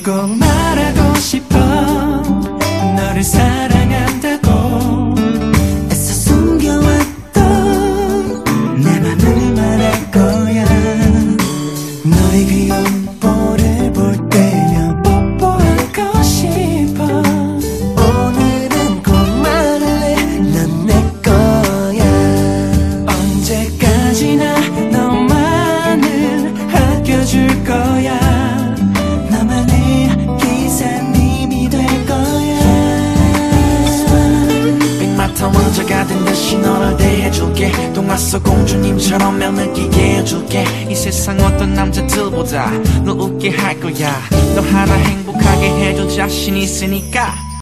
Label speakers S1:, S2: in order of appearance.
S1: 꼭 말하고 싶어 너를 사랑한다고 애써 숨겨왔던 내 맘을 말할 거야 너의 귀여운 볼을 볼 때면 뽀뽀하고 싶어 오늘은 꼭 말할래 넌 내 거야 언제까지나 너만을 아껴줄 거야 너만의 기사님이 될 거야 빅마타 왕자가 된 듯이 너를 대해줄게 동화 속 공주님처럼 며 느끼게 해줄게 이 세상 어떤 남자들보다 널 웃게 할 거야 너 하나 행복하게 해줄 자신 있으니까